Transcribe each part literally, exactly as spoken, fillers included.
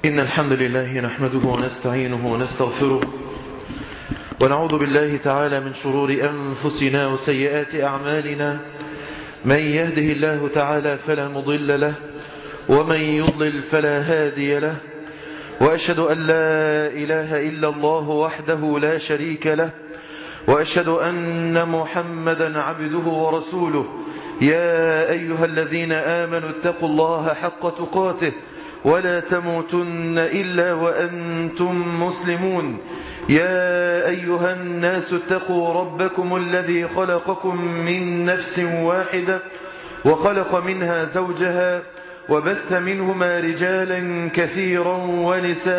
إن الحمد لله نحمده ونستعينه ونستغفره ونعوذ بالله تعالى من شرور أنفسنا وسيئات أعمالنا. من يهده الله تعالى فلا مضل له ومن يضلل فلا هادي له، وأشهد أن لا إله إلا الله وحده لا شريك له، وأشهد أن محمدا عبده ورسوله. يا أيها الذين آمنوا اتقوا الله حق تقاته ولا تموتن إلا وأنتم مسلمون. يا أيها الناس اتقوا ربكم الذي خلقكم من نفس واحدة وخلق منها زوجها وبث منهما رجالا كثيرا ونساء،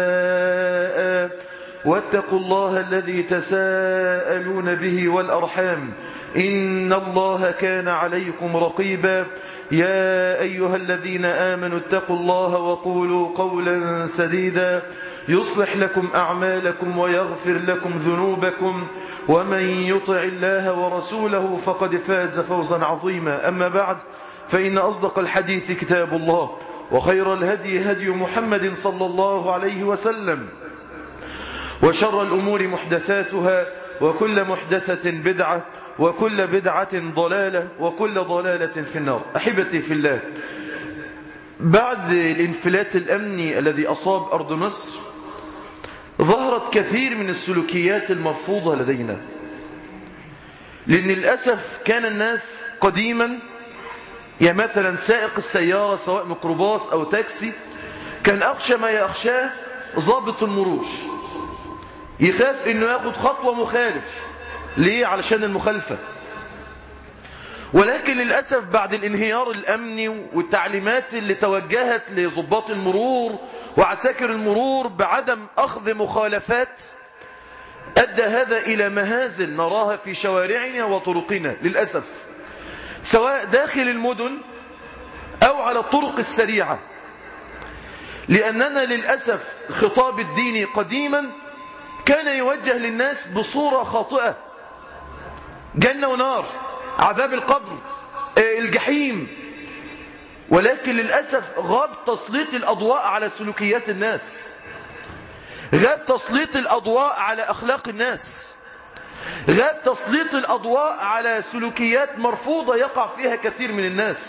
واتقوا الله الذي تساءلون به والأرحام إن الله كان عليكم رقيبا. يا أيها الذين آمنوا اتقوا الله وقولوا قولا سديدا يصلح لكم أعمالكم ويغفر لكم ذنوبكم، ومن يطع الله ورسوله فقد فاز فوزا عظيما. أما بعد، فإن أصدق الحديث كتاب الله، وخير الهدي هدي محمد صلى الله عليه وسلم، وشر الأمور محدثاتها، وكل محدثة بدعة، وكل بدعة ضلالة، وكل ضلالة في النار. أحبتي في الله، بعد الانفلات الأمني الذي أصاب أرض مصر ظهرت كثير من السلوكيات المرفوضة لدينا، لأن للأسف كان الناس قديما، يعني مثلا سائق السيارة سواء ميكروباص أو تاكسي كان أخشى ما يخشاه ضابط المرور، يخاف إنه ياخد خطوة مخالف. ليه؟ علشان المخالفة. ولكن للأسف بعد الانهيار الأمني والتعليمات اللي توجهت لضباط المرور وعساكر المرور بعدم أخذ مخالفات، أدى هذا إلى مهازل نراها في شوارعنا وطرقنا للأسف، سواء داخل المدن أو على الطرق السريعة. لأننا للأسف خطاب الديني قديما كان يوجه للناس بصورة خاطئة: جنة ونار، عذاب القبر، الجحيم. ولكن للأسف غاب تسليط الأضواء على سلوكيات الناس، غاب تسليط الأضواء على أخلاق الناس، غاب تسليط الأضواء على سلوكيات مرفوضة يقع فيها كثير من الناس.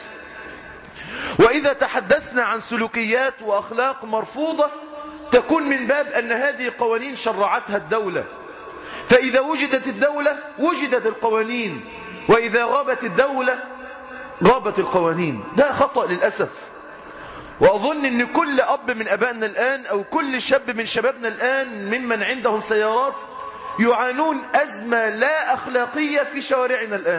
وإذا تحدثنا عن سلوكيات وأخلاق مرفوضة تكون من باب أن هذه قوانين شرعتها الدولة، فإذا وجدت الدولة وجدت القوانين، وإذا غابت الدولة غابت القوانين. ده خطأ للأسف. وأظن أن كل أب من أبائنا الآن أو كل شاب من شبابنا الآن ممن عندهم سيارات يعانون أزمة لا أخلاقية في شوارعنا الآن.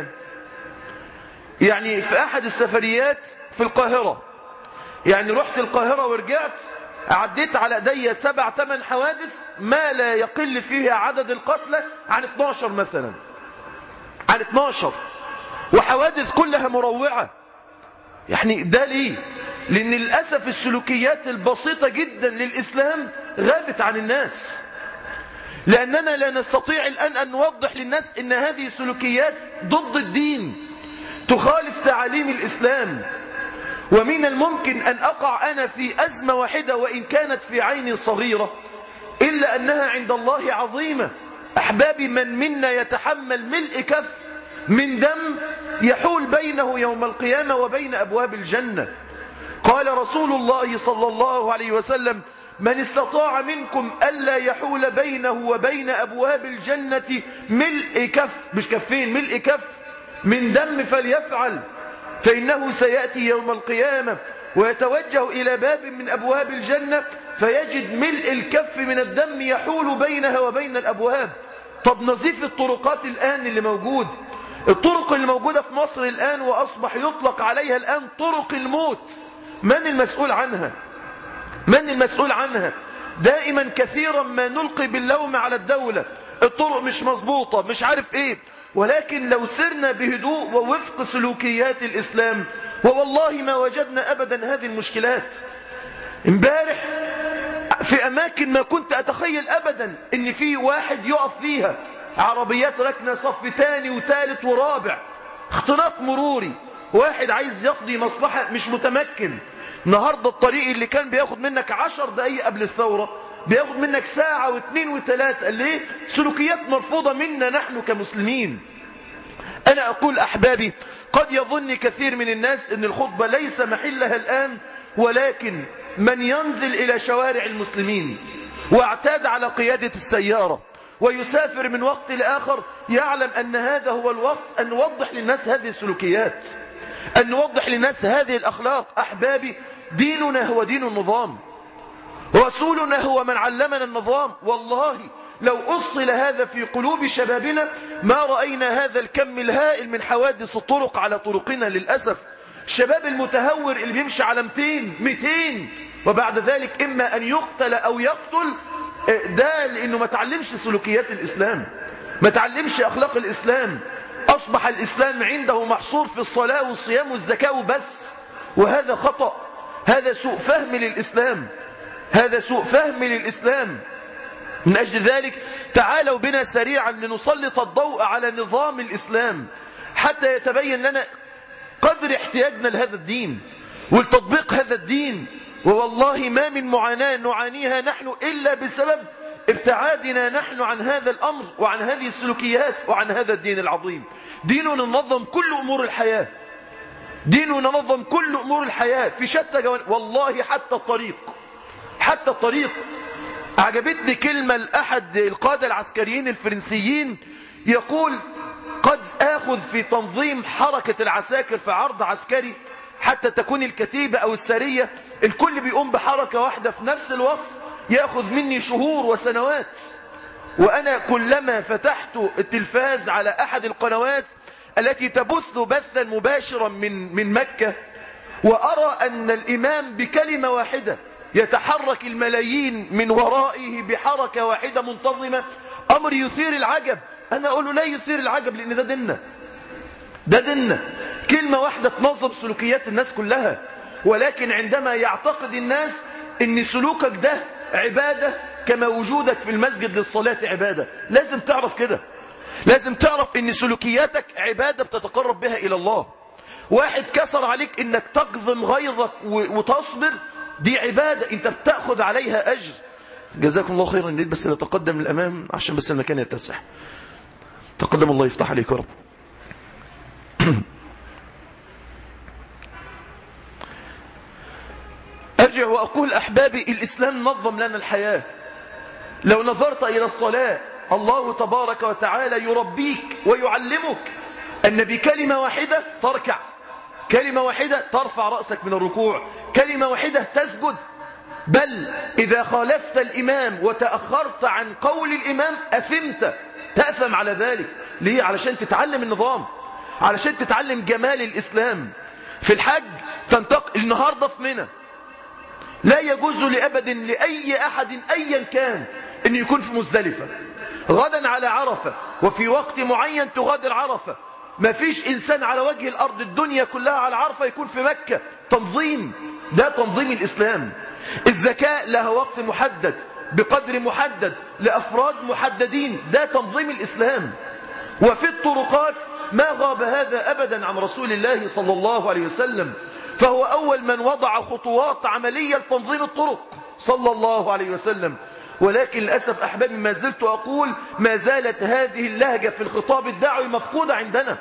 يعني في أحد السفريات في القاهرة، يعني رحت القاهرة ورجعت، عديت على ايديا سبع ثمان حوادث ما لا يقل فيها عدد القتلى عن اثناشر مثلا، عن اثناشر، وحوادث كلها مروعة. يعني ده ليه؟ لأن للأسف السلوكيات البسيطة جدا للإسلام غابت عن الناس، لأننا لا نستطيع الآن أن نوضح للناس أن هذه سلوكيات ضد الدين، تخالف تعاليم الإسلام. ومن الممكن أن أقع أنا في أزمة واحدة وإن كانت في عيني صغيرة، إلا أنها عند الله عظيمة. أحبابي، من منا يتحمل ملء كف من دم يحول بينه يوم القيامة وبين أبواب الجنة؟ قال رسول الله صلى الله عليه وسلم: من استطاع منكم ألا يحول بينه وبين أبواب الجنة ملء كف، مش كفين، ملء كف من دم فليفعل، فإنه سيأتي يوم القيامة ويتوجه إلى باب من أبواب الجنة فيجد ملء الكف من الدم يحول بينها وبين الأبواب. طب نظيف الطرقات الآن اللي موجود، الطرق اللي موجودة في مصر الآن وأصبح يطلق عليها الآن طرق الموت، من المسؤول عنها؟ من المسؤول عنها؟ دائما كثيرا ما نلقي باللوم على الدولة، الطرق مش مظبوطة، مش عارف ايه. ولكن لو سرنا بهدوء ووفق سلوكيات الإسلام ووالله ما وجدنا أبدا هذه المشكلات. امبارح في أماكن ما كنت أتخيل أبدا إن في واحد يقف فيها، عربيات ركنة صف تاني وثالث ورابع، اختناق مروري، واحد عايز يقضي مصلحة مش متمكن، النهاردة الطريق اللي كان بياخد منك عشر دقايق قبل الثورة بياخد منك ساعة واثنين وثلاثة. ليه؟ سلوكيات مرفوضة منا نحن كمسلمين. أنا أقول أحبابي، قد يظن كثير من الناس أن الخطبة ليس محلها الآن، ولكن من ينزل إلى شوارع المسلمين واعتاد على قيادة السيارة ويسافر من وقت لآخر يعلم أن هذا هو الوقت أن نوضح للناس هذه السلوكيات، أن نوضح للناس هذه الأخلاق. أحبابي، ديننا هو دين النظام، رسولنا هو من علمنا النظام. والله لو أصل هذا في قلوب شبابنا ما رأينا هذا الكم الهائل من حوادث الطرق على طرقنا. للأسف الشباب المتهور اللي بيمشي على مئتين مئتين وبعد ذلك إما أن يقتل أو يقتل، ده لأنه ما تعلمش سلوكيات الإسلام، ما تعلمش أخلاق الإسلام. أصبح الإسلام عنده محصور في الصلاة والصيام والزكاة وبس، وهذا خطأ، هذا سوء فهم للإسلام، هذا سوء فهم للإسلام. من أجل ذلك تعالوا بنا سريعا لنسلط الضوء على نظام الإسلام حتى يتبين لنا قدر احتياجنا لهذا الدين ولتطبيق هذا الدين. ووالله ما من معاناة نعانيها نحن إلا بسبب ابتعادنا نحن عن هذا الأمر وعن هذه السلوكيات وعن هذا الدين العظيم. ديننا ننظم كل أمور الحياة، ديننا ننظم كل أمور الحياة في شتى جوانب. والله حتى الطريق، حتى الطريق. أعجبتني كلمة لأحد القادة العسكريين الفرنسيين يقول: قد آخذ في تنظيم حركة العساكر في عرض عسكري حتى تكون الكتيبة أو السرية الكل بيقوم بحركة واحدة في نفس الوقت يأخذ مني شهور وسنوات. وأنا كلما فتحت التلفاز على أحد القنوات التي تبث بثا مباشرا من من مكة وأرى أن الإمام بكلمة واحدة يتحرك الملايين من ورائه بحركة واحدة منتظمة، أمر يثير العجب. أنا أقول له لا يثير العجب، لأن ده ديننا، ده ديننا. كلمة واحدة تنظم سلوكيات الناس كلها. ولكن عندما يعتقد الناس أن سلوكك ده عبادة كما وجودك في المسجد للصلاة عبادة، لازم تعرف كده، لازم تعرف أن سلوكياتك عبادة بتتقرب بها إلى الله. واحد كسر عليك أنك تقضم غيظك وتصبر، دي عبادة أنت بتأخذ عليها أجر. جزاكم الله خيرا. نريد بس نتقدم للأمام عشان بس المكان يتسع. تقدم، الله يفتح عليك يا رب. أرجع وأقول أحبابي، الإسلام نظم لنا الحياة. لو نظرت إلى الصلاة الله تبارك وتعالى يربيك ويعلمك أن بكلمة واحدة تركع، كلمة واحدة ترفع رأسك من الركوع، كلمة واحدة تسجد. بل إذا خالفت الإمام وتأخرت عن قول الإمام أثمت، تأثم على ذلك. ليه؟ علشان تتعلم النظام، علشان تتعلم جمال الإسلام. في الحج تنتقل النهاردة في منى، لا يجوز لأبد لأي أحد أيا كان أن يكون في مزدلفة. غدا على عرفة وفي وقت معين تغادر عرفة. ما فيش إنسان على وجه الأرض الدنيا كلها على عرفة يكون في مكة. تنظيم، ده تنظيم الإسلام. الزكاة لها وقت محدد بقدر محدد لأفراد محددين، ده تنظيم الإسلام. وفي الطرقات ما غاب هذا أبدا عن رسول الله صلى الله عليه وسلم، فهو أول من وضع خطوات عملية لتنظيم الطرق صلى الله عليه وسلم. ولكن للأسف أحبابي ما زلت أقول ما زالت هذه اللهجة في الخطاب الدعوي مفقودة عندنا.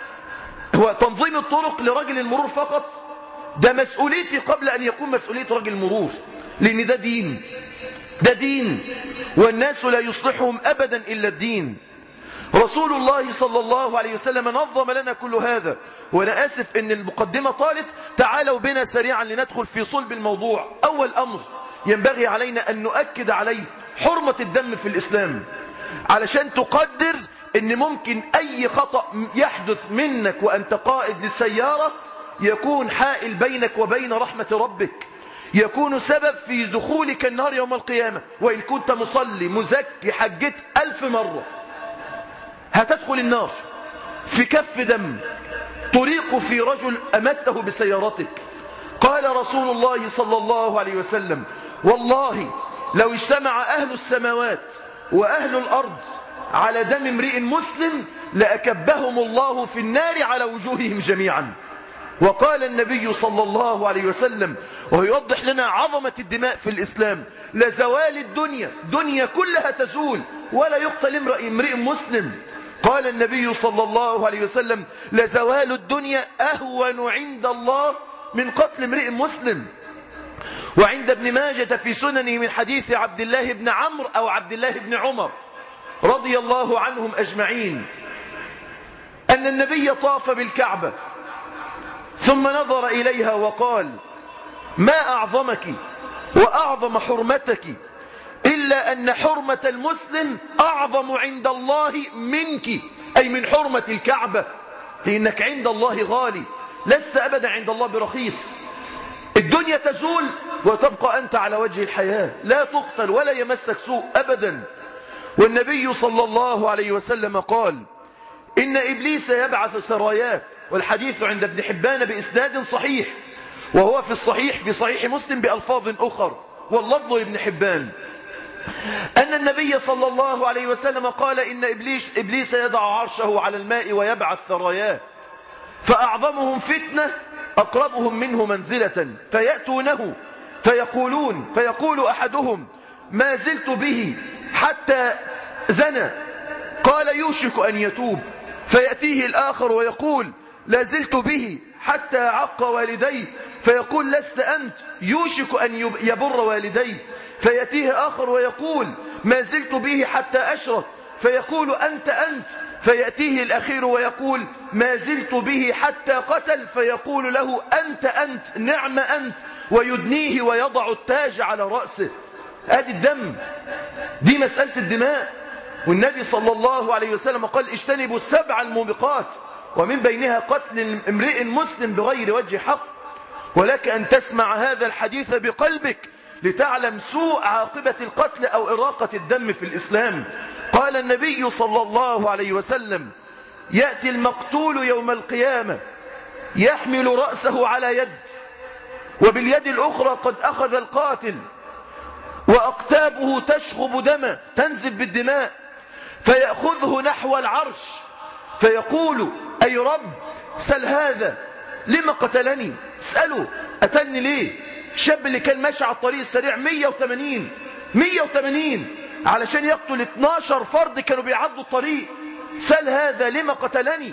هو تنظيم الطرق لرجل المرور فقط، ده مسؤوليتي قبل أن يكون مسؤولية رجل المرور، لأن ده دين، ده دين، والناس لا يصلحهم أبدا إلا الدين. رسول الله صلى الله عليه وسلم نظم لنا كل هذا. وأنا آسف أن المقدمة طالت، تعالوا بنا سريعا لندخل في صلب الموضوع. أول أمر ينبغي علينا أن نؤكد عليه حرمة الدم في الإسلام، علشان تقدر أن ممكن أي خطأ يحدث منك وأنت قائد للسيارة يكون حائل بينك وبين رحمة ربك، يكون سبب في دخولك النار يوم القيامة. وإن كنت مصلي مزكي حجت ألف مرة هتدخل النار في كف دم طريق في رجل أمته بسيارتك. قال رسول الله صلى الله عليه وسلم: والله لو اجتمع أهل السماوات وأهل الأرض على دم امرئ مسلم لأكبهم الله في النار على وجوههم جميعا. وقال النبي صلى الله عليه وسلم وهو يوضح لنا عظمة الدماء في الإسلام: لزوال الدنيا، دنيا كلها تزول ولا يقتل امرئ مسلم. قال النبي صلى الله عليه وسلم: لزوال الدنيا أهون عند الله من قتل امرئ مسلم. وعند ابن ماجة في سننه من حديث عبد الله بن عمرو أو عبد الله بن عمر رضي الله عنهم أجمعين أن النبي طاف بالكعبة ثم نظر إليها وقال: ما أعظمك وأعظم حرمتك إلا أن حرمة المسلم أعظم عند الله منك، أي من حرمة الكعبة، لأنك عند الله غالي، لست أبدا عند الله برخيص. الدنيا تزول وتبقى أنت على وجه الحياة، لا تقتل ولا يمسك سوء أبدا. والنبي صلى الله عليه وسلم قال: إن إبليس يبعث سراياه، والحديث عند ابن حبان بإسناد صحيح، وهو في الصحيح في صحيح مسلم بألفاظ أخر، واللفظ لابن حبان، أن النبي صلى الله عليه وسلم قال: إن إبليس, إبليس يضع عرشه على الماء ويبعث ثراياه، فأعظمهم فتنة أقربهم منه منزلة، فيأتونه فيقولون فيقول أحدهم: ما زلت به حتى زنى، قال: يوشك أن يتوب. فيأتيه الآخر ويقول: لا زلت به حتى عق والديه، فيقول: لست أنت، يوشك أن يبر والديه. فيأتيه آخر ويقول: ما زلت به حتى أشرك، فيقول: أنت أنت. فيأتيه الأخير ويقول: ما زلت به حتى قتل، فيقول له: أنت أنت، نعم أنت، ويدنيه ويضع التاج على رأسه. هذه الدم، دي مسألة الدماء. والنبي صلى الله عليه وسلم قال: اجتنبوا السبع الموبقات، ومن بينها قتل امرئ مسلم بغير وجه حق. ولك أن تسمع هذا الحديث بقلبك لتعلم سوء عاقبة القتل أو إراقة الدم في الإسلام. قال النبي صلى الله عليه وسلم: يأتي المقتول يوم القيامة يحمل رأسه على يد، وباليد الأخرى قد أخذ القاتل، وأقتابه تشخب دما، تنزف بالدماء، فيأخذه نحو العرش فيقول: أي رب، سل هذا لما قتلني؟ اسأله أتني ليه؟ الشاب اللي كان ماشي على الطريق السريع مية وثمانين مية وثمانين علشان يقتل اثناشر فرد كانوا بيعدوا الطريق، سل هذا لما قتلني؟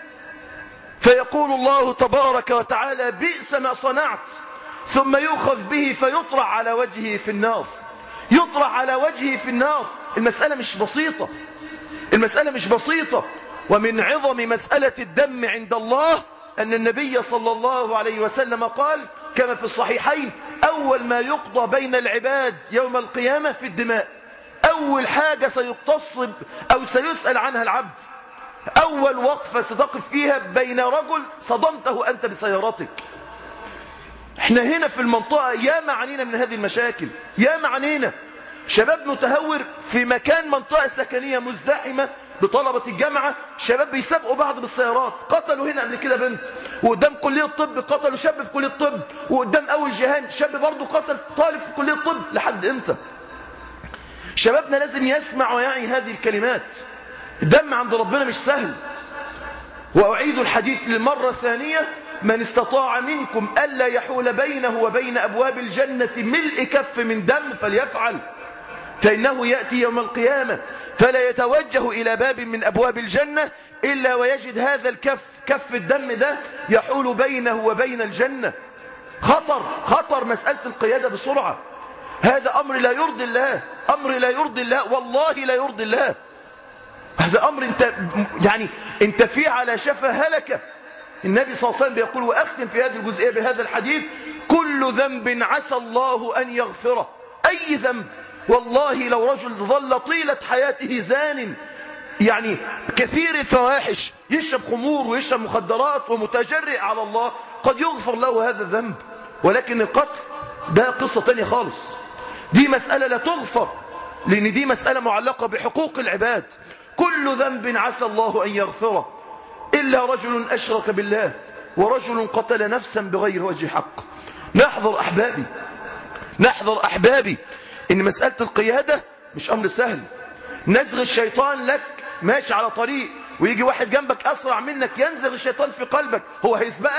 فيقول الله تبارك وتعالى: بئس ما صنعت، ثم يؤخذ به فيطرح على وجهه في النار، يطرح على وجهه في النار. المسألة مش بسيطة، المسألة مش بسيطة. ومن عظم مسألة الدم عند الله أن النبي صلى الله عليه وسلم قال كما في الصحيحين: أول ما يقضى بين العباد يوم القيامة في الدماء، أول حاجة سيتصب أو سيسأل عنها العبد، أول وقفة ستقف فيها بين رجل صدمته أنت بسيارتك. احنا هنا في المنطقة يا معنينا من هذه المشاكل، يا معنينا شباب متهور في مكان منطقة سكنية مزدحمة بطلبة الجامعة، شباب بيسابقوا بعض بالسيارات. قتلوا هنا قبل كده بنت، وقدام كلية الطب قتلوا شاب في كلية الطب، وقدام أول جهان شاب برضه قتل طالب في كلية الطب. لحد امتى؟ شبابنا لازم يسمع ويعي هذه الكلمات. الدم عند ربنا مش سهل. وأعيد الحديث للمرة الثانية: من استطاع منكم ألا يحول بينه وبين أبواب الجنة ملء كف من دم فليفعل، فإنه يأتي يوم القيامة فلا يتوجه إلى باب من أبواب الجنة إلا ويجد هذا الكف، كف الدم ده، يحول بينه وبين الجنة. خطر خطر مسألة القيادة بسرعة. هذا أمر لا يرضي الله، أمر لا يرضي الله، والله لا يرضي الله. هذا أمر انت يعني انت فيه على شفا هلكة. النبي صلى الله عليه وسلم بيقول، وأختم في هذه الجزئية بهذا الحديث: كل ذنب عسى الله أن يغفره، أي ذنب. والله لو رجل ظل طيلة حياته زان، يعني كثير الفواحش، يشرب خمور ويشرب مخدرات ومتجرئ على الله، قد يغفر له هذا الذنب. ولكن القتل ده قصة تانية خالص، دي مسألة لا تغفر، لأن دي مسألة معلقة بحقوق العباد. كل ذنب عسى الله أن يغفره إلا رجل أشرك بالله ورجل قتل نفسا بغير وجه حق. نحذر أحبابي، نحذر أحبابي إن مسألة القيادة مش أمر سهل. نزغ الشيطان لك ماشي على طريق، ويجي واحد جنبك أسرع منك، ينزغ الشيطان في قلبك، هو هيسبقك؟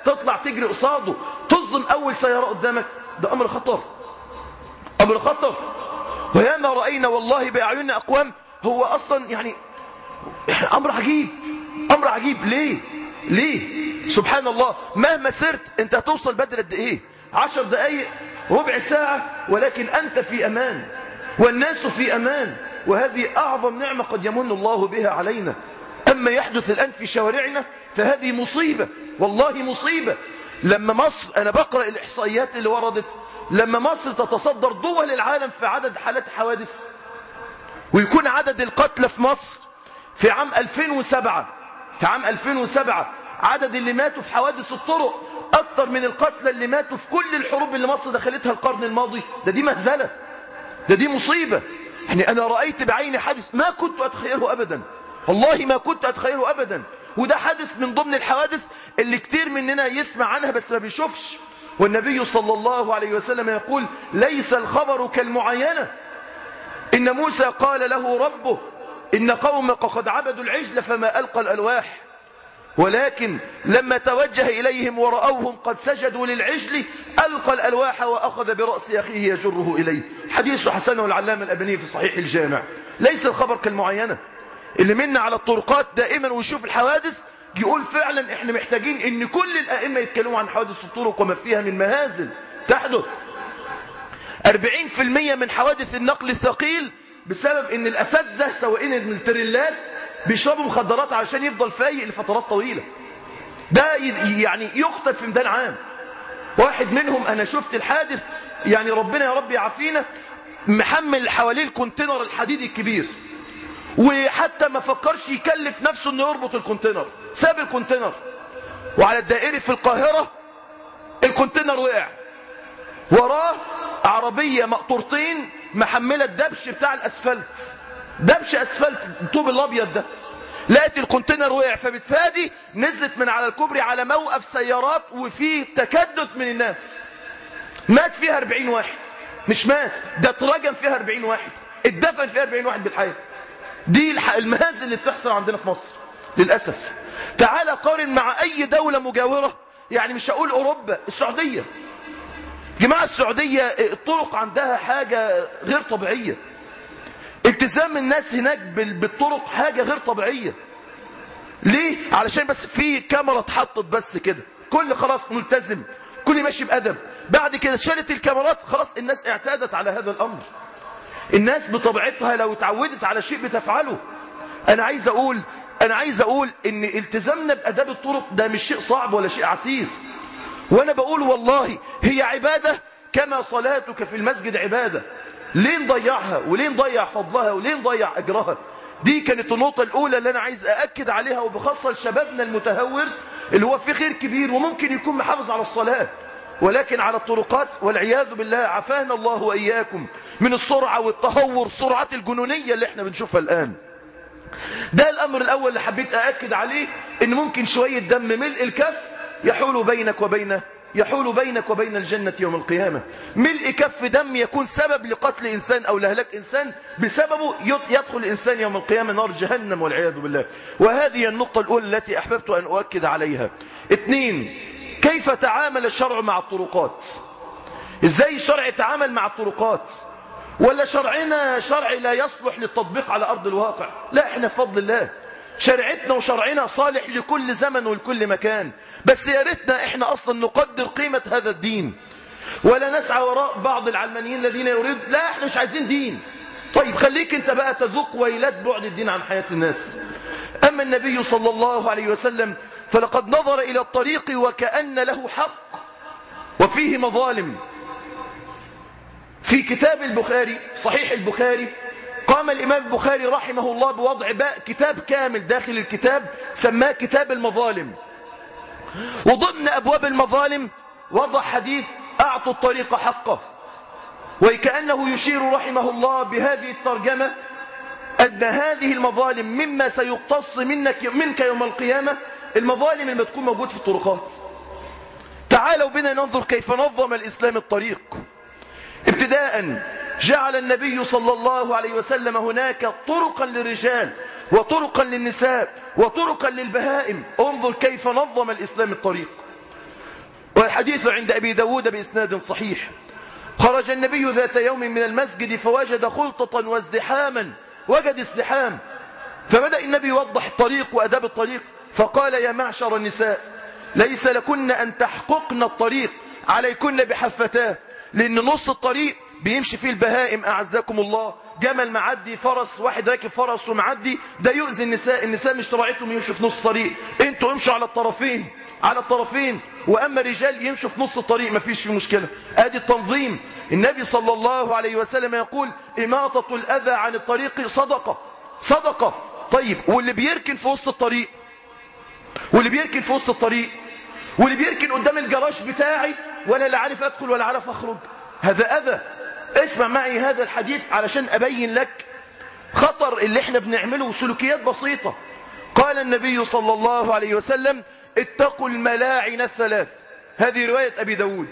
تطلع تجري قصاده تصدم أول سيارة قدامك، ده أمر خطر، أمر خطر. وياما رأينا والله بأعيننا أقوام هو أصلا يعني أمر عجيب، أمر عجيب. ليه؟ ليه؟ سبحان الله، مهما سرت أنت هتوصل بدري قد إيه؟ عشر دقايق، ربع ساعة، ولكن أنت في أمان والناس في أمان، وهذه أعظم نعمة قد يمن الله بها علينا. أما يحدث الآن في شوارعنا فهذه مصيبة، والله مصيبة. لما مصر، أنا بقرأ الإحصائيات اللي وردت، لما مصر تتصدر دول العالم في عدد حالات حوادث، ويكون عدد القتلى في مصر في عام ألفين وسبعة، في عام ألفين وسبعة عدد اللي ماتوا في حوادث الطرق أكثر من القتلى اللي ماتوا في كل الحروب اللي مصر دخلتها القرن الماضي. ده دي مهزلة، ده دي مصيبة. يعني أنا رأيت بعيني حادث ما كنت أتخيله أبدا، والله ما كنت أتخيله أبدا. وده حادث من ضمن الحوادث اللي كتير مننا يسمع عنها بس ما بيشوفش. والنبي صلى الله عليه وسلم يقول: ليس الخبر كالمعاينة. إن موسى قال له ربه: إن قومك قد عبدوا العجل فما ألقى الألواح، ولكن لما توجه إليهم ورأوهم قد سجدوا للعجل ألقى الألواح وأخذ برأس أخيه يجره إليه. حديث حسنه العلامة الألباني في صحيح الجامع. ليس الخبر كالمعاينة. اللي منا على الطرقات دائما ويشوف الحوادث يقول فعلا احنا محتاجين ان كل الائمه يتكلموا عن حوادث الطرق وما فيها من مهازل تحدث. أربعين بالمئة من حوادث النقل الثقيل بسبب ان الاساتذه سواقين التريلات بيشربوا مخدرات علشان يفضل فايق لفترات طويله. ده يعني يقتل في ميدان عام. واحد منهم انا شفت الحادث، يعني ربنا يا رب يعافينا، محمل حواليه الكونتينر الحديدي الكبير، وحتى ما فكرش يكلف نفسه انه يربط الكونتينر، ساب الكونتينر، وعلى الدائري في القاهرة الكونتينر وقع، وراه عربية مقطورتين محملة الدبش بتاع الاسفلت، دبش اسفلت الطوب الابيض ده، لقت الكونتينر وقع، فبتفادي نزلت من على الكوبري على موقف سيارات وفي تكدس من الناس، مات فيها أربعين واحد، مش مات ده اترجم فيها أربعين واحد، اتدفن فيها أربعين واحد بالحياة. دي المهازل اللي بتحصل عندنا في مصر للأسف. تعال قارن مع أي دولة مجاورة، يعني مش هقول أوروبا، السعودية. جماعة السعودية الطرق عندها حاجة غير طبيعية، التزام الناس هناك بالطرق حاجة غير طبيعية. ليه؟ علشان بس في كاميرا اتحطت بس كده، كل خلاص ملتزم، كل ماشي بأدب. بعد كده شالت الكاميرات، خلاص الناس اعتادت على هذا الأمر. الناس بطبيعتها لو اتعودت على شيء بتفعله. انا عايز اقول انا عايز اقول ان التزامنا باداب الطرق ده مش شيء صعب ولا شيء عسير، وانا بقول والله هي عباده كما صلاتك في المسجد عباده. ليه نضيعها وليه نضيع فضلها وليه نضيع اجرها؟ دي كانت النقطه الاولى اللي انا عايز ااكد عليها، وبخاصه لشبابنا المتهور اللي هو في خير كبير وممكن يكون محافظ على الصلاه، ولكن على الطرقات والعياذ بالله عافانا الله وإياكم من السرعة والتهور، السرعات الجنونية اللي احنا بنشوفها الآن. ده الأمر الأول اللي حبيت أأكد عليه، إن ممكن شوية دم ملء الكف يحول بينك وبين يحول بينك وبين الجنة يوم القيامة. ملء كف دم يكون سبب لقتل إنسان أو لهلاك إنسان، بسببه يدخل الإنسان يوم القيامة نار جهنم والعياذ بالله. وهذه النقطة الأولى التي أحببت أن أؤكد عليها. اثنين، كيف تعامل الشرع مع الطرقات؟ ازاي الشرع يتعامل مع الطرقات؟ ولا شرعنا شرع لا يصلح للتطبيق على أرض الواقع؟ لا، احنا بفضل الله شرعتنا وشرعنا صالح لكل زمن ولكل مكان، بس يا ريتنا احنا اصلا نقدر قيمة هذا الدين، ولا نسعى وراء بعض العلمانيين الذين يريد لا احنا مش عايزين دين. طيب خليك انت بقى تذوق ويلات بعد الدين عن حياة الناس. اما النبي صلى الله عليه وسلم فلقد نظر إلى الطريق وكأن له حق وفيه مظالم. في كتاب البخاري، صحيح البخاري، قام الإمام البخاري رحمه الله بوضع باء كتاب كامل داخل الكتاب سماه كتاب المظالم، وضمن أبواب المظالم وضع حديث أعطوا الطريق حقه، وكأنه يشير رحمه الله بهذه الترجمة أن هذه المظالم مما سيقتص منك منك يوم القيامة، المظالم اللي تكون موجود في الطرقات. تعالوا بنا ننظر كيف نظم الإسلام الطريق. ابتداء جعل النبي صلى الله عليه وسلم هناك طرقا للرجال وطرقا للنساء وطرقا للبهائم. انظر كيف نظم الإسلام الطريق. والحديث عند أبي داود بإسناد صحيح. خرج النبي ذات يوم من المسجد فوجد خلطة وازدحاما، وجد ازدحام، فبدأ النبي يوضح الطريق وأداب الطريق، فقال: يا معشر النساء، ليس لكن أن تحققن الطريق، عليكن بحفتاه، لأن نص الطريق بيمشي فيه البهائم، أعزكم الله، جمل معدي، فرس، واحد راكب فرس ومعدي، ده يؤذي النساء. النساء مش طبيعتهم يمشوا في نص الطريق، انتوا امشوا على الطرفين على الطرفين، وأما الرجال يمشوا في نص الطريق، ما فيش فيه مشكلة. ادي التنظيم. النبي صلى الله عليه وسلم يقول: إماطة الأذى عن الطريق صدقة، صدقة. طيب، واللي بيركن في وسط الطريق، واللي بيركن في وسط الطريق واللي بيركن قدام الجراج بتاعي، ولا لا عارف أدخل ولا عارف أخرج، هذا أذى. اسمع معي هذا الحديث علشان أبين لك خطر اللي احنا بنعمله، سلوكيات بسيطة. قال النبي صلى الله عليه وسلم: اتقوا الملاعن الثلاث. هذه رواية أبي داود.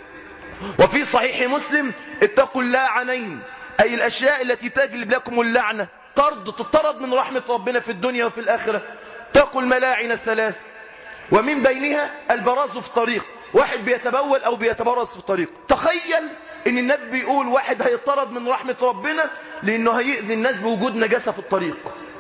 وفي صحيح مسلم: اتقوا اللاعنين، أي الأشياء التي تجلب لكم اللعنة، طرد، تطرد من رحمة ربنا في الدنيا وفي الآخرة. اتقوا الملاعن الثلاث، ومن بينها البراز في الطريق، واحد بيتبول أو بيتبرز في الطريق. تخيل ان النبي بيقول واحد هيطرد من رحمة ربنا لأنه هيؤذي الناس بوجود نجاسة في الطريق.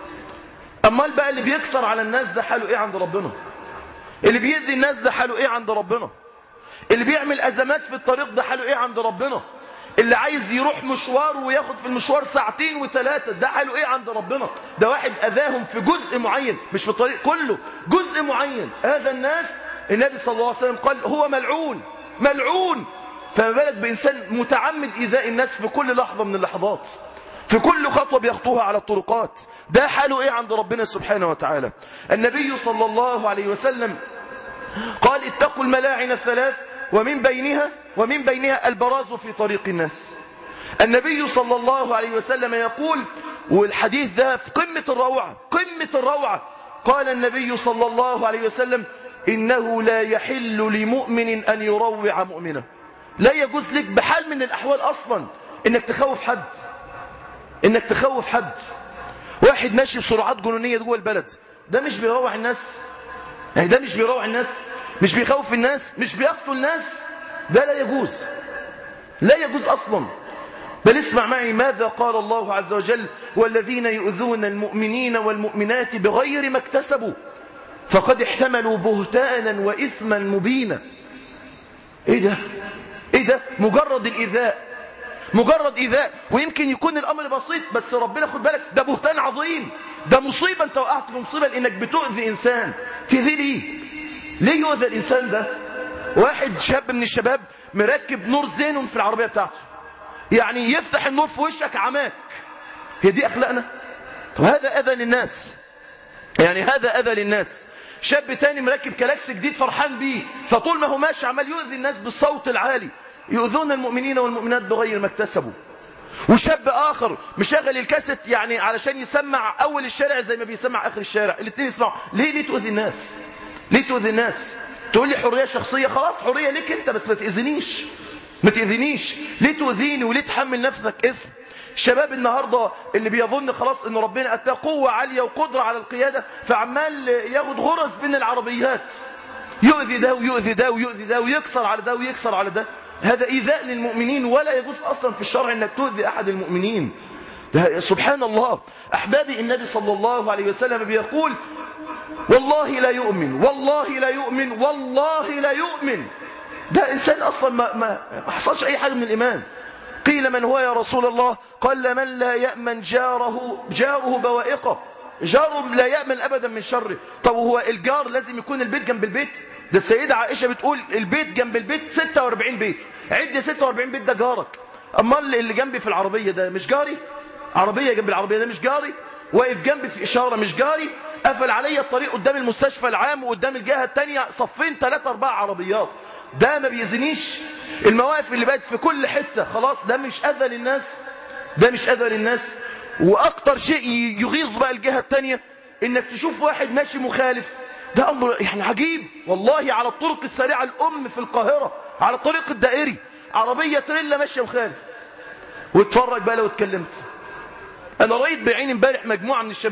أمال بقى اللي بيكسر على الناس ده حاله ايه عند ربنا؟ اللي بيؤذي الناس ده حاله ايه عند ربنا؟ اللي بيعمل أزمات في الطريق ده حاله ايه عند ربنا؟ اللي عايز يروح مشوار وياخد في المشوار ساعتين وثلاثة، ده حاله ايه عند ربنا؟ ده واحد أذاهم في جزء معين، مش في الطريق كله، جزء معين أذى الناس. النبي صلى الله عليه وسلم قال: هو ملعون، ملعون. فما بالك بإنسان متعمد إيذاء الناس في كل لحظة من اللحظات، في كل خطوة بيخطوها على الطرقات، ده حاله ايه عند ربنا سبحانه وتعالى؟ النبي صلى الله عليه وسلم قال: اتقوا الملاعن الثلاث، ومن بينها ومن بينها البراز في طريق الناس. النبي صلى الله عليه وسلم يقول، والحديث ده في قمة الروعة، قمة الروعة، قال النبي صلى الله عليه وسلم: إنه لا يحل لمؤمن أن يروع مؤمنا. لا يجوز لك بحال من الأحوال أصلا إنك تخوف حد، إنك تخوف حد. واحد ماشي بسرعات جنونية جوه البلد، ده مش بيروع الناس، يعني ده مش بيروع الناس، مش بيخوف الناس، مش بيقتل الناس، ده لا يجوز، لا يجوز أصلا. بل اسمع معي ماذا قال الله عز وجل: والذين يؤذون المؤمنين والمؤمنات بغير ما اكتسبوا فقد احتملوا بهتانا وإثما مبينا. ايه ده؟ ايه ده؟ مجرد الإيذاء، مجرد إيذاء، ويمكن يكون الأمر بسيط، بس ربنا خد بالك ده بهتان عظيم، ده مصيبة، انت وقعت في مصيبة لأنك بتؤذي إنسان. تؤذي ليه؟ ليه يؤذى الإنسان ده؟ واحد شاب من الشباب مركب نور زينون في العربية بتاعته، يعني يفتح النور في وشك عماك. هي دي أخلاقنا؟ طب هذا أذى للناس، يعني هذا أذى للناس. شاب تاني مركب كلاكس جديد فرحان بيه، فطول ما هو ماشي عمال يؤذي الناس بالصوت العالي. يؤذون المؤمنين والمؤمنات بغير ما اكتسبوا. وشاب آخر مشغل الكاسيت يعني علشان يسمع أول الشارع زي ما بيسمع آخر الشارع، الاثنين يسمعوا. ليه ليه تؤذي الناس؟ ليه تؤذي الناس؟ تقول لي حرية شخصية، خلاص حرية ليك انت، بس ما تأذنيش، ما تأذنيش. ليه تؤذيني وليه تحمل نفسك إثم؟ الشباب النهاردة اللي بيظن خلاص ان ربنا اتاه قوة عالية وقدرة على القيادة، فعمال ياخد غرز بين العربيات، يؤذي ده ويؤذي ده ويؤذي ده ويكسر على ده ويكسر على ده. هذا إيذاء للمؤمنين، ولا يجوز أصلا في الشرع أنك تؤذي أحد المؤمنين. ده سبحان الله. أحبابي، النبي صلى الله عليه وسلم بيقول: والله لا يؤمن، والله لا يؤمن، والله لا يؤمن. ده إنسان أصلا ما, ما حصلش أي حاجة من الإيمان. قيل: من هو يا رسول الله؟ قال: من لا يأمن جاره جاره بوائقه، جاره لا يأمن أبدا من شره. طب هو الجار لازم يكون البيت جنب البيت؟ ده السيدة عائشة بتقول البيت جنب البيت ستة وأربعين بيت، عد ستة وأربعين بيت، ده جارك. أمال اللي جنبي في العربية ده مش جاري؟ عربية جنب العربية ده مش جاري؟ واقف جنبي في إشارة مش جاري؟ قفل علي الطريق قدام المستشفى العام وقدام الجهة التانية صفين ثلاثة أربعة عربيات، ده ما بيأذنيش؟ المواقف اللي بقت في كل حتة، خلاص ده مش أذى للناس؟ ده مش أذى للناس؟ وأكتر شيء يغيظ بقى الجهة التانية إنك تشوف واحد ماشي مخالف. ده أمر يعني عجيب والله. على الطرق السريعة الأم في القاهرة، على الطريق الدائري، عربية تريلا ماشية مخالف، واتفرج بقى لو اتكلمت. أنا رأيت بعيني امبارح مجموعة من الشباب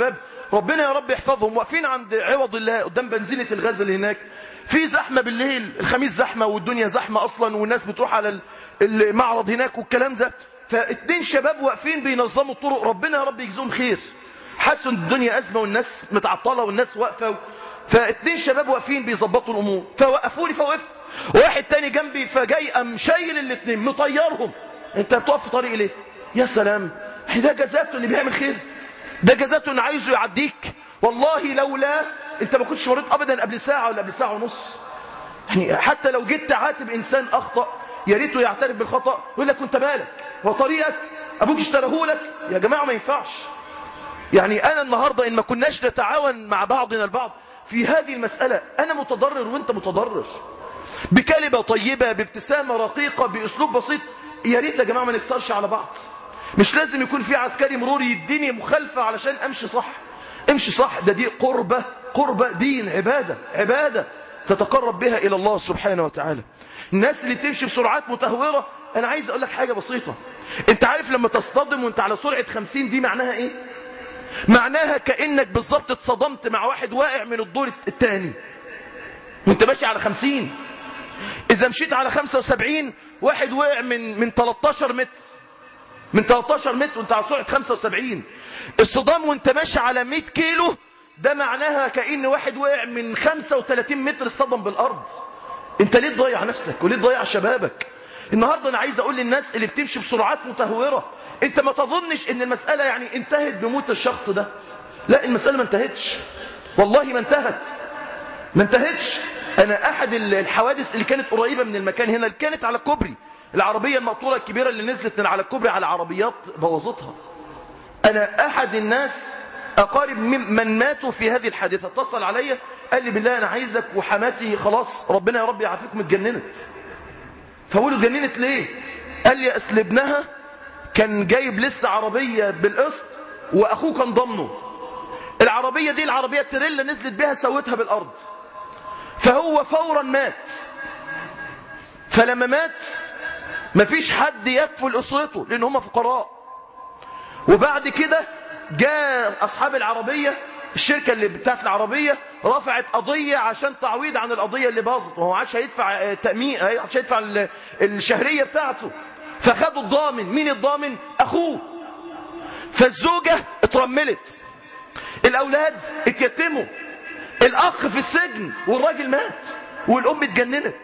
ربنا يا رب يحفظهم، واقفين عند عوض الله قدام بنزينة الغزل هناك، في زحمة بالليل، الخميس زحمة والدنيا زحمة أصلا، والناس بتروح على المعرض هناك والكلام ده، فاتنين شباب واقفين بينظموا الطرق، ربنا يا رب يجزيهم خير، حسوا ان الدنيا أزمة والناس متعطلة والناس واقفة، فاتنين شباب واقفين بيظبطوا الأمور، فوقفوني فوقفت، واحد تاني جنبي فجاي قام شايل الاتنين مطيرهم. انت بتقف في طريق ليه؟ يا سلام، ده جزاته اللي بيعمل خير، ده جزاته انه عايزه يعديك. والله لولا انت ما كنتش مريت ابدا قبل ساعه ولا قبل ساعه ونص. يعني حتى لو جيت تعاتب انسان اخطا يا ريته يعترف بالخطا، يقول لك وانت مالك، هو طريقك ابوك اشتراه لك؟ يا جماعه ما ينفعش. يعني انا النهارده ان ما كناش نتعاون مع بعضنا البعض في هذه المساله، انا متضرر وانت متضرر، بكلمه طيبه، بابتسامه رقيقه، باسلوب بسيط، يا ريت يا جماعه ما نكسرش على بعض. مش لازم يكون في عسكري مرور يديني مخالفة علشان امشي صح. امشي صح، ده دي قربة، قربة دين، عبادة، عبادة تتقرب بها الى الله سبحانه وتعالى. الناس اللي بتمشي بسرعات متهورة، انا عايز اقول لك حاجة بسيطة، انت عارف لما تصطدم وانت على سرعة خمسين دي معناها ايه؟ معناها كأنك بالظبط اتصدمت مع واحد واقع من الدور الثاني وانت ماشي على خمسين. اذا مشيت على خمسة وسبعين واحد وقع من من تلتاشر متر، من تلتاشر متر وانت على سرعة خمسة وسبعين. الصدام وانت ماشي على مية كيلو ده معناها كأن واحد وقع من خمسة وتلاتين متر الصدم بالأرض. انت ليه تضيع نفسك وليه تضيع شبابك؟ النهاردة انا عايز اقول للناس اللي بتمشي بسرعات متهورة، انت ما تظنش ان المسألة يعني انتهت بموت الشخص ده. لا، المسألة ما انتهتش، والله ما انتهت، ما انتهتش. انا احد الحوادث اللي كانت قريبة من المكان هنا، اللي كانت على الكوبري، العربية المقطورة الكبيرة اللي نزلت من على الكوبري على عربيات بوظتها. أنا أحد الناس أقارب من ماتوا في هذه الحادثة اتصل علي قال لي بالله أنا عايزك وحماتي خلاص ربنا يا رب يعافيكم اتجننت. فقولوا اتجننت ليه؟ قال لي أصل ابنها كان جايب لسه عربية بالقسط وأخوه كان ضمنه. العربية دي العربية التريلا نزلت بها سوتها بالأرض، فهو فورا مات. فلما مات مفيش حد يكفل أسرته لأن هم فقراء. وبعد كده جاء أصحاب العربية، الشركة اللي بتاعت العربية رفعت قضية عشان تعويض عن القضية اللي باظت، وهو عادش هيدفع تأمين، عادش هيدفع الشهرية بتاعته. فخدوا الضامن. مين الضامن؟ أخوه. فالزوجة اترملت، الأولاد اتيتموا، الأخ في السجن، والراجل مات، والأم اتجننت.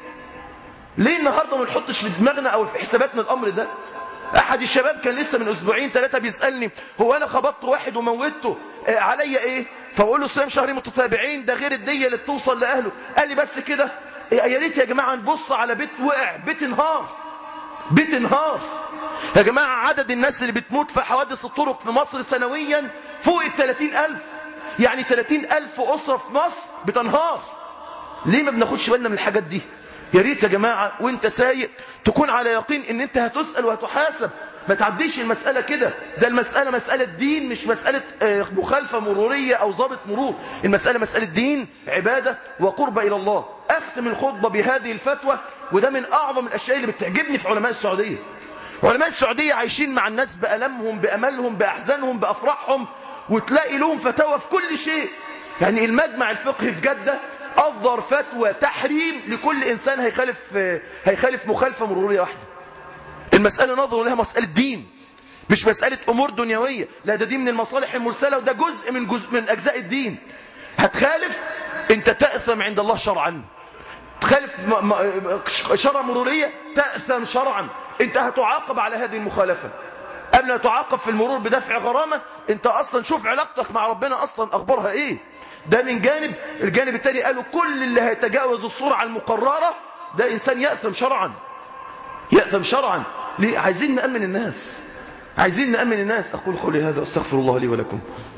ليه النهاردة ما نحطش في دماغنا أو في حساباتنا الأمر ده؟ أحد الشباب كان لسه من أسبوعين ثلاثة بيسألني هو أنا خبطت واحد وموتته آه عليا إيه؟ فأقول له صيام شهرين متتابعين ده غير الدية اللي بتوصل لأهله. قال لي بس كده؟ يا ريت يا جماعة نبص على بيت وقع، بيت انهار، بيت انهار. يا جماعة عدد الناس اللي بتموت في حوادث الطرق في مصر سنويا فوق الثلاثين ألف، يعني ثلاثين ألف أسرة في مصر بتنهار. ليه ما بناخدش بالنا من الحاجات دي؟ يا ريت يا جماعة وانت سايق تكون على يقين ان انت هتسأل وهتحاسب، ما تعديش المسألة كده. ده المسألة مسألة دين، مش مسألة مخالفة مرورية او ضابط مرور. المسألة مسألة دين، عبادة وقربة الى الله. اختم الخطبة بهذه الفتوى، وده من اعظم الاشياء اللي بتعجبني في علماء السعودية. علماء السعودية عايشين مع الناس بألمهم، بأملهم، بأحزانهم، بأفراحهم، وتلاقي لهم فتاوى في كل شيء. يعني المجمع الفقهي في جدة أصدر فتوى تحريم لكل إنسان هيخالف هيخالف مخالفة مرورية واحدة. المسألة نظروا لها مسألة دين، مش مسألة أمور دنيوية، لا ده دي من المصالح المرسلة، وده جزء من جزء من أجزاء الدين. هتخالف أنت تأثم عند الله شرعا. تخالف شرع مرورية تأثم شرعا، أنت هتعاقب على هذه المخالفة. قبل ما تعاقب في المرور بدفع غرامة، أنت أصلا شوف علاقتك مع ربنا أصلا أخبارها إيه. ده من جانب. الجانب الثاني قالوا كل اللي هيتجاوز السرعة المقررة ده إنسان يأثم شرعا، يأثم شرعا. ليه؟ عايزين نأمن الناس، عايزين نأمن الناس. أقول قولي هذا واستغفر الله لي ولكم.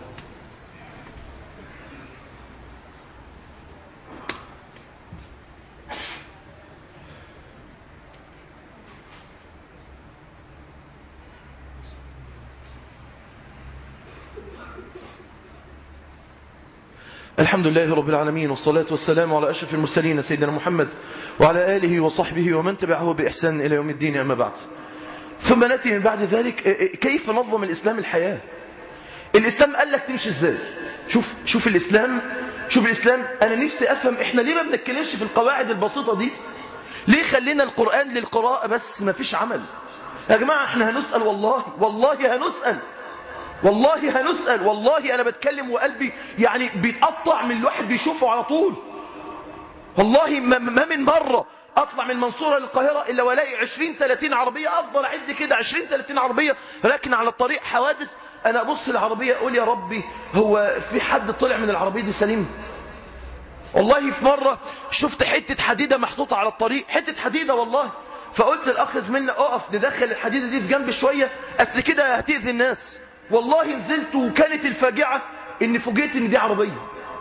الحمد لله رب العالمين، والصلاة والسلام على أشرف المرسلين سيدنا محمد وعلى آله وصحبه ومن تبعه بإحسان إلى يوم الدين. أما بعد، ثم نأتي من بعد ذلك كيف نظم الإسلام الحياة. الإسلام قال لك تمشي ازاي. شوف شوف الإسلام شوف الإسلام أنا نفسي أفهم إحنا ليه ما بنتكلمش في القواعد البسيطة دي؟ ليه خلينا القرآن للقراءة بس ما فيش عمل؟ يا جماعة احنا هنسأل، والله والله هنسأل، والله هنسأل، والله أنا بتكلم وقلبي يعني بيتقطع من الواحد بيشوفه على طول. والله ما من مرة أطلع من المنصورة للقاهرة إلا ولاقي عشرين ثلاثين عربية، أفضل أعد كده عشرين ثلاثين عربية راكن على الطريق حوادث. أنا أبص العربية أقول يا ربي هو في حد طلع من العربية دي سليم؟ والله في مرة شفت حتة حديدة محطوطة على الطريق، حتة حديدة والله، فقلت الأخ زميلنا أقف ندخل الحديدة دي في جنب شوية أصل كده هتأذي الناس. والله نزلت وكانت الفاجعة إن فوجئت إن دي عربية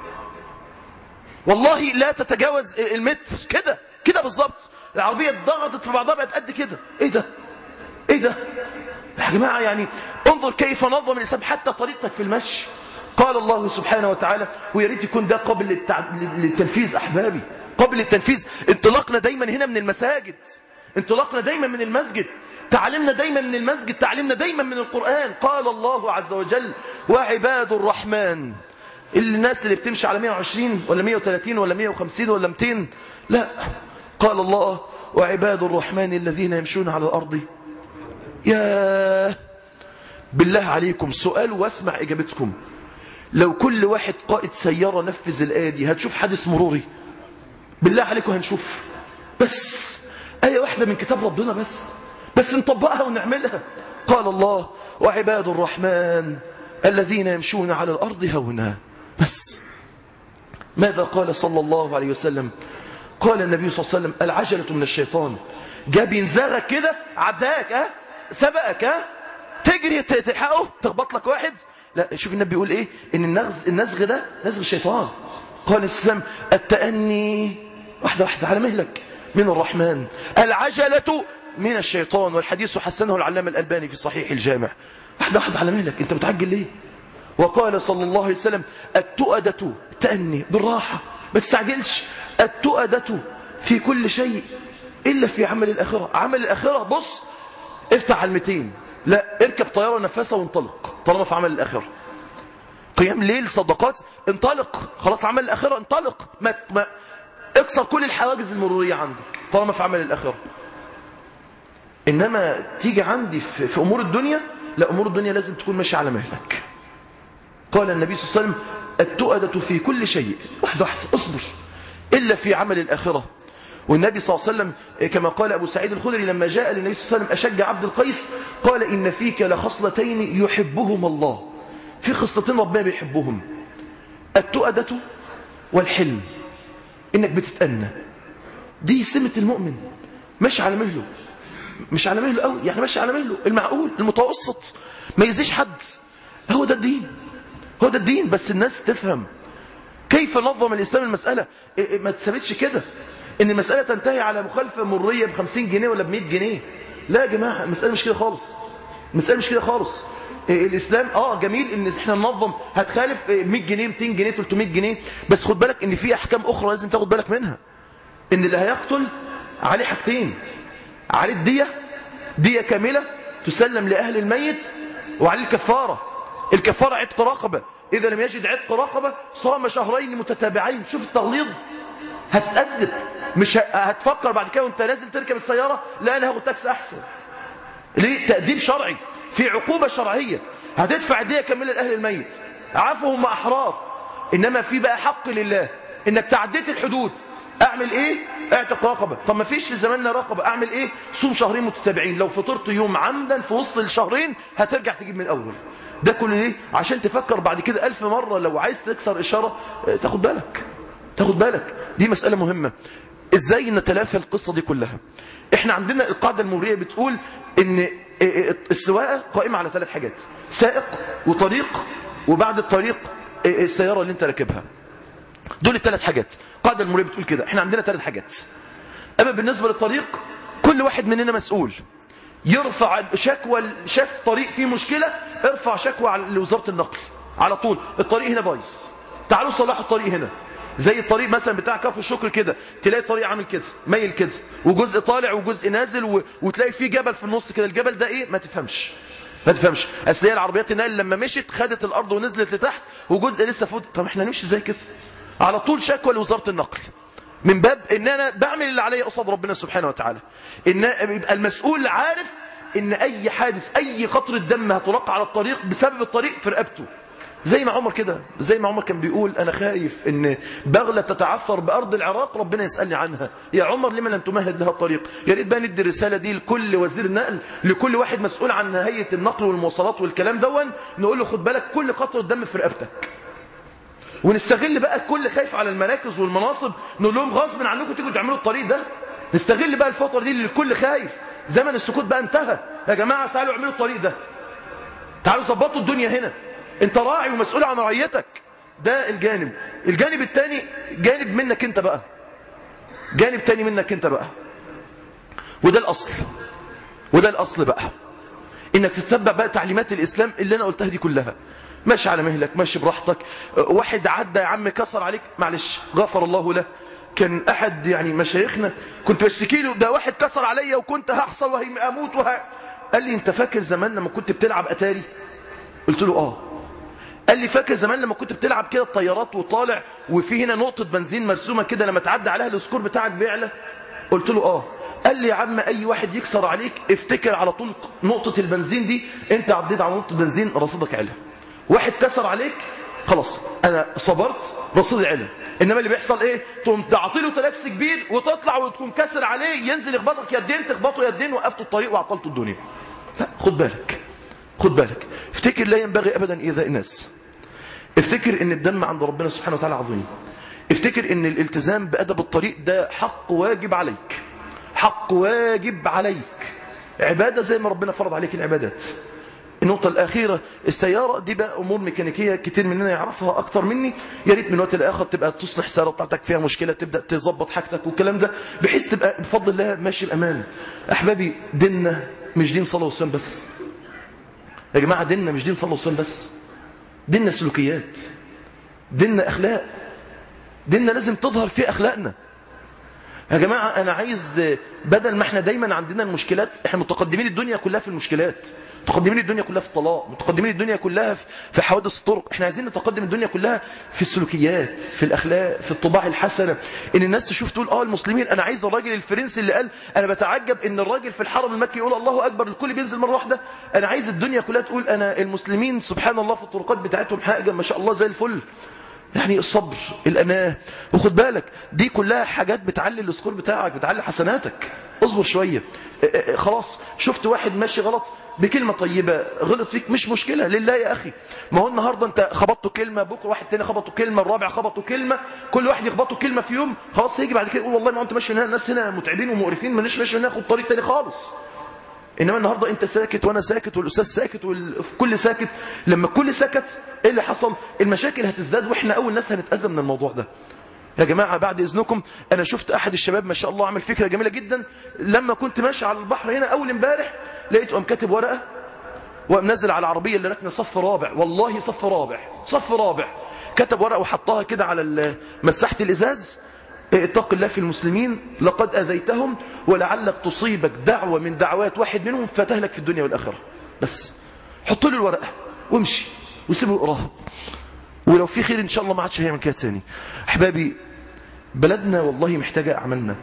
والله لا تتجاوز المتر، كده كده بالظبط، العربية اتضغطت في بعضها بقت قد كده. ايه ده ايه ده يا جماعة؟ يعني انظر كيف نظم الإسلام حتى طريقتك في المشي. قال الله سبحانه وتعالى، ويا ريت يكون ده قبل للتع... للتنفيذ أحبابي، قبل التنفيذ. انطلاقنا دايما هنا من المساجد، انطلاقنا دايما من المسجد، تعلمنا دايما من المسجد، تعلمنا دايما من القرآن. قال الله عز وجل وعباد الرحمن، الناس اللي بتمشي على مئة وعشرين ولا مئة وثلاثين ولا مئة وخمسين ولا مئتين، لا، قال الله وعباد الرحمن الذين يمشون على الأرض. يا بالله عليكم سؤال واسمع إجابتكم، لو كل واحد قائد سيارة نفذ الآية دي هتشوف حادث مروري؟ بالله عليكم هنشوف؟ بس آية واحدة من كتاب ربنا بس بس نطبقها ونعملها. قال الله وعباد الرحمن الذين يمشون على الأرض هونا. بس ماذا قال صلى الله عليه وسلم؟ قال النبي صلى الله عليه وسلم العجلة من الشيطان. جاب ينزغك كده، عداك ها، سبقك ها، تجري تلحقه تخبط لك واحد. لا، شوف النبي يقول ايه؟ ان النغز النزغ ده نزغ الشيطان. قال السلام التأني واحدة واحدة على مهلك من الرحمن، العجلة من الشيطان، والحديث حسنه العلامة الألباني في صحيح الجامع. واحدة واحدة على مهلك، انت متعجل ليه؟ وقال صلى الله عليه وسلم التؤدة، التأني بالراحة ما تستعجلش، التؤدة في كل شيء إلا في عمل الآخرة. عمل الآخرة بص افتح على المتين، لا اركب طيارة نفسها وانطلق طالما في عمل الآخرة. قيام ليل، صدقات، انطلق خلاص. عمل الآخرة انطلق، ما, ما اكسر كل الحواجز المرورية عندك طالما في عمل الآخرة. إنما تيجي عندي في, في أمور الدنيا، لا، أمور الدنيا لازم تكون ماشي على مهلك. قال النبي صلى الله عليه وسلم التؤدة في كل شيء، واحدة واحدة اصبر، إلا في عمل الآخرة. والنبي صلى الله عليه وسلم كما قال أبو سعيد الخدري لما جاء للنبي صلى الله عليه وسلم أشج عبد القيس، قال إن فيك لخصلتين يحبهما الله. في خصلتين ربنا بيحبهم، التؤدة والحلم، إنك بتتأنى. دي سمة المؤمن، مش على مهله، مش على مهله قوي، يعني ماشي على مهله المعقول المتوسط، ما يزيش حد. هو ده الدين، هو ده الدين. بس الناس تفهم كيف نظم الإسلام المسألة. ما تثبتش كده ان المسألة تنتهي على مخالفة مرية بخمسين جنيه ولا بمئة جنيه. لا يا جماعة، المسألة مش كده خالص، المسألة مش كده خالص. الإسلام اه جميل ان احنا ننظم، هتخالف مئة جنيه مئتين جنيه ثلاثمئة جنيه، بس خد بالك ان في احكام اخرى لازم تاخد بالك منها. ان اللي هيقتل عليه حاجتين، عليه الدية، دية كاملة تسلم لأهل الميت، وعليه الكفارة. الكفارة عتق رقبة، إذا لم يجد عتق رقبة صام شهرين متتابعين. شوف التغليظ، هتتأدب، مش هتفكر بعد كده وانت نازل تركب السيارة لا انا هاخد تاكسي احسن. ليه؟ تأديب شرعي، في عقوبة شرعية. هتدفع دية كاملة لأهل الميت، عفوهم أحرار. إنما في بقى حق لله، إنك تعديت الحدود، أعمل إيه؟ اعتق رقبة. طب ما فيش في زماننا رقبة، أعمل إيه؟ صوم شهرين متتابعين. لو فطرت يوم عمدا في وسط الشهرين هترجع تجيب من الأول. ده كله ليه؟ عشان تفكر بعد كده ألف مرة لو عايز تكسر إشارة تاخد بالك، تاخد بالك. دي مسألة مهمة. إزاي نتلافى القصة دي كلها؟ إحنا عندنا القاعدة المرورية بتقول إن السواقة قائمة على ثلاث حاجات: سائق وطريق، وبعد الطريق السيارة اللي انت راكبها. دول الثلاث حاجات. القاعدة المرورية بتقول كده. إحنا عندنا ثلاث حاجات. أما بالنسبة للطريق، كل واحد مننا مسؤول يرفع شكوى، شاف طريق فيه مشكلة ارفع شكوى لوزارة النقل على طول. الطريق هنا بايظ، تعالوا صلحوا الطريق هنا. زي الطريق مثلا بتاع كفر الشكر كده، تلاقي الطريق عامل كده ميل كده، وجزء طالع وجزء نازل، و... وتلاقي فيه جبل في النص كده. الجبل ده ايه؟ ما تفهمش. ما تفهمش. اصل هي العربيات النقل لما مشت خدت الارض ونزلت لتحت وجزء لسه فوق. طب احنا نمشي ازاي كده؟ على طول شكوى لوزاره النقل، من باب ان انا بعمل اللي عليا قصاد ربنا سبحانه وتعالى. ان يبقى المسؤول عارف ان اي حادث، اي قطره دم هتلقى على الطريق بسبب الطريق في رقبته. زي ما عمر كده، زي ما عمر كان بيقول انا خايف ان بغله تتعثر بارض العراق ربنا يسالني عنها، يا عمر لما لم تمهد لها الطريق؟ يا ريت بقى ندي الرساله دي لكل وزير نقل، لكل واحد مسؤول عن هيئه النقل والمواصلات والكلام دون، نقول له خد بالك كل قطره دم في رقبتك. ونستغل بقى الكل خايف على المراكز والمناصب، نقول لهم غصب عنكم تيجوا تعملوا الطريق ده. نستغل بقى الفتره دي اللي الكل خايف، زمن السكوت بقى انتهى. يا جماعه تعالوا اعملوا الطريق ده، تعالوا ظبطوا الدنيا هنا. انت راعي ومسؤول عن رعيتك. ده الجانب. الجانب الثاني جانب منك انت بقى، جانب تاني منك انت بقى، وده الاصل، وده الاصل بقى، انك تتبع بقى تعليمات الاسلام اللي انا قلتها دي كلها. ماشي على مهلك، ماشي براحتك. واحد عدى يا عم كسر عليك، معلش غفر الله له. كان احد يعني مشايخنا كنت بشتكي له، ده واحد كسر عليا وكنت هحصل وهموت وه... قال لي انت فاكر زمان لما كنت بتلعب اتاري؟ قلت له اه. قال لي فاكر زمان لما كنت بتلعب كده الطيارات وطالع وفي هنا نقطة بنزين مرسومة كده لما تعدي عليها السكور بتاعك بيعلى؟ قلت له اه. قال لي يا عم اي واحد يكسر عليك افتكر على طول نقطة البنزين دي، انت عديت على نقطة بنزين رصيدك على. واحد كسر عليك خلاص انا صبرت رصيدي علم. انما اللي بيحصل ايه؟ تقوم تعطي له تلاكس كبير وتطلع وتكون كسر عليه، ينزل يخبطك يدين، تخبطه يدين، وقفتوا الطريق وعطلتوا الدنيا. لا خد بالك، خد بالك. افتكر لا ينبغي ابدا ايذاء الناس. افتكر ان الدم عند ربنا سبحانه وتعالى عظيم. افتكر ان الالتزام بادب الطريق ده حق واجب عليك، حق واجب عليك، عباده زي ما ربنا فرض عليك العبادات. النقطة الأخيرة، السيارة دي بقى أمور ميكانيكية كتير مننا يعرفها أكتر مني. يا ريت من وقت لآخر تبقى تصلح السيارة بتاعتك فيها مشكلة، تبدأ تظبط حاجتك والكلام ده، بحيث تبقى بفضل الله ماشي بأمان. أحبابي ديننا مش دين صلاة وصيام بس يا جماعة، ديننا مش دين صلاة وصيام بس، ديننا سلوكيات، ديننا أخلاق، ديننا لازم تظهر فيه أخلاقنا. يا جماعة أنا عايز بدل ما احنا دايما عندنا المشكلات، احنا متقدمين الدنيا كلها في المشكلات، متقدمين الدنيا كلها في الطلاق، متقدمين الدنيا كلها في حوادث الطرق. احنا عايزين نتقدم الدنيا كلها في السلوكيات، في الأخلاق، في الطباع الحسنة، ان الناس تشوف تقول اه المسلمين. انا عايز الراجل الفرنسي اللي قال انا بتعجب ان الراجل في الحرم المكي يقول الله اكبر الكل بينزل مرة واحدة. انا عايز الدنيا كلها تقول انا المسلمين سبحان الله في الطرقات بتاعتهم حاجة ما شاء الله زي الفل. يعني الصبر، الأناة، وخد بالك دي كلها حاجات بتعلي السكور بتاعك، بتعلي حسناتك. اصبر شوية. خلاص شفت واحد ماشي غلط بكلمة طيبة غلط فيك، مش مشكلة لله يا أخي. ما هو النهاردة أنت خبطته كلمة، بكرة واحد تاني خبطه كلمة، الرابع خبطه كلمة، كل واحد يخبطه كلمة في يوم، خلاص هيجي بعد كده يقول والله ما أنت ماشي هنا، الناس هنا متعبين ومقرفين، ما نش ماشي هنا، ناخد طريق تاني خالص. إنما النهاردة أنت ساكت وأنا ساكت والأستاذ ساكت والكل ساكت. لما الكل سكت إيه اللي حصل؟ المشاكل هتزداد، وإحنا أول ناس هنتأذى من الموضوع ده. يا جماعة بعد إذنكم، أنا شفت أحد الشباب ما شاء الله عمل فكرة جميلة جدا. لما كنت ماشي على البحر هنا أول امبارح لقيته قام كاتب ورقة وقام نزل على العربية اللي راكنه صف رابع، والله صف رابع، صف رابع، كتب ورقة وحطها كده على مساحة الإزاز: اتق الله في المسلمين لقد أذيتهم ولعلك تصيبك دعوة من دعوات واحد منهم فتهلك في الدنيا والآخرة. بس حط له الورقة وامشي وسيبه يقراها، ولو في خير إن شاء الله ما عادش هيعمل كده ثاني. أحبابي بلدنا والله محتاجة أعمالنا.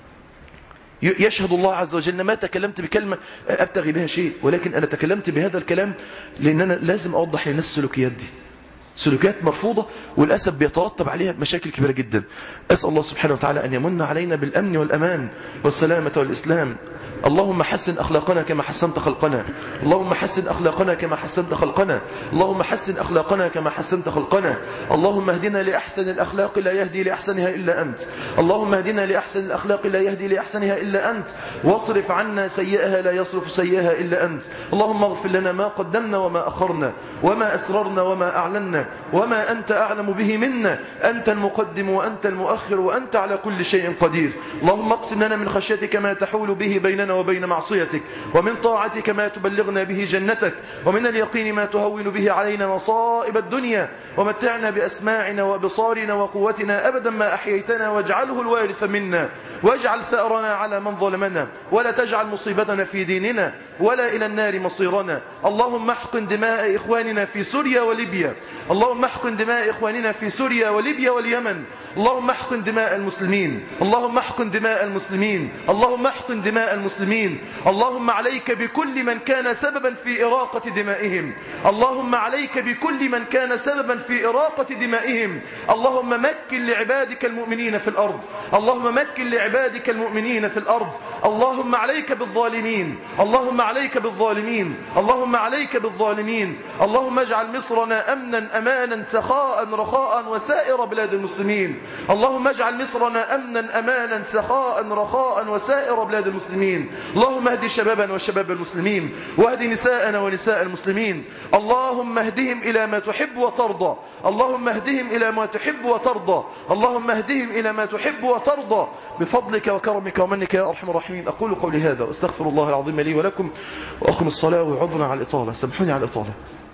يشهد الله عز وجل ما تكلمت بكلمة أبتغي بها شيء، ولكن أنا تكلمت بهذا الكلام لأن أنا لازم أوضح للناس السلوكيات دي، سلوكيات مرفوضة وللأسف بيترتب عليها مشاكل كبيرة جدا. أسأل الله سبحانه وتعالى أن يمن علينا بالأمن والأمان والسلامة والإسلام. اللهم حسن أخلاقنا كما حسنت خلقنا، اللهم حسن أخلاقنا كما حسنت خلقنا، اللهم حسن أخلاقنا كما حسنت خلقنا. اللهم اهدنا لأحسن الأخلاق لا يهدي لأحسنها إلا أنت، اللهم اهدنا لأحسن الأخلاق لا يهدي لأحسنها إلا أنت، واصرف عنا سيئها لا يصرف سيئها إلا أنت. اللهم اغفر لنا ما قدمنا وما أخرنا وما أسررنا وما أعلنا وما أنت أعلم به منا، أنت المقدم وأنت المؤخر وأنت على كل شيء قدير. اللهم اقسم لنا من خشيتك ما تحول به بيننا بيننا وبين معصيتك، ومن طاعتك ما تبلغنا به جنتك، ومن اليقين ما تهون به علينا مصائب الدنيا، ومتعنا بأسماعنا وأبصارنا وقوتنا أبدا ما أحييتنا، واجعله الوارث منا، واجعل ثأرنا على من ظلمنا، ولا تجعل مصيبتنا في ديننا، ولا إلى النار مصيرنا. اللهم احقن دماء إخواننا في سوريا وليبيا، اللهم احقن دماء إخواننا في سوريا وليبيا واليمن، اللهم احقن دماء المسلمين، اللهم احقن دماء المسلمين، اللهم احقن دماء المسلمين. اللهم عليك بكل من كان سببا في إراقة دمائهم، اللهم عليك بكل من كان سببا في إراقة دمائهم. اللهم مكن لعبادك المؤمنين في الأرض، اللهم مكن لعبادك المؤمنين في الأرض. اللهم عليك بالظالمين، اللهم عليك بالظالمين، اللهم عليك بالظالمين. اللهم اجعل مصرنا أمنا أمانا سخاء رخاء وسائر بلاد المسلمين. اللهم اجعل مصرنا أمنا أمانا سخاء رخاء وسائر بلاد المسلمين. اللهم اهد شبابنا وشباب المسلمين، واهد نساءنا ونساء المسلمين. اللهم اهدهم إلى ما تحب وترضى، اللهم اهدهم إلى ما تحب وترضى، اللهم اهدهم إلى ما تحب وترضى بفضلك وكرمك ومنك يا أرحم الراحمين. أقول قولي هذا واستغفر الله العظيم لي ولكم، وأقم الصلاة وعذرا على الإطالة، سامحوني على الإطالة.